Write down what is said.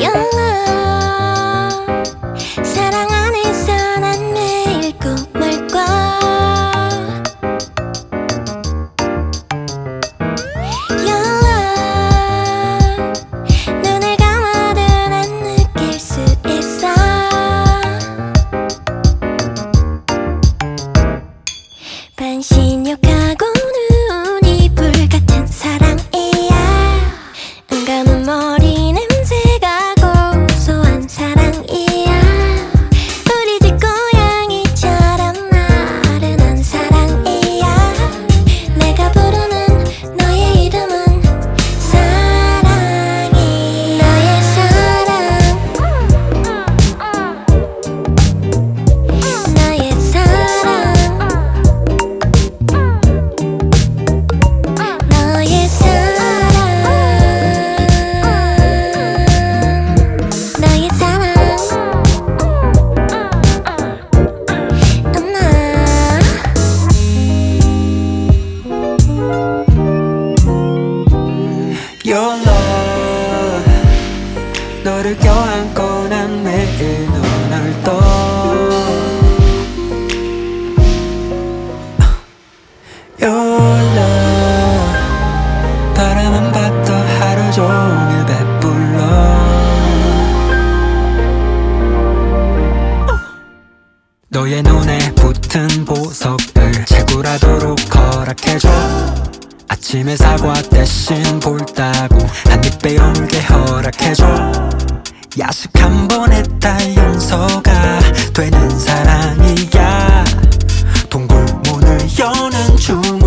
Your love 사랑 안에서 난 매일 꿈을 꿔 Your love 눈을 감아도 난 느낄 수 있어 반신욕하고 눈이 불같은 사랑이야 은감은 머리 냄새가 고소한 사랑이야 우리 집 고양이처럼 나른한 사랑이야 내가 부르는 너의 이름은 사랑이 너의 사랑 너의 사랑 너의 사랑 너의 사랑 Your love 너를 껴안고 난 매일 눈을 떠 Your love 바라만 봐도 하루 종일 배불러 너의 눈에 붙은 보석들 채굴하도록 허락해줘 아침에 사과 대신 볼따구 한 입 베어물게 허락해줘 야식 한 번에 다 용서가 되는 사랑이야 동굴 문을 여는 중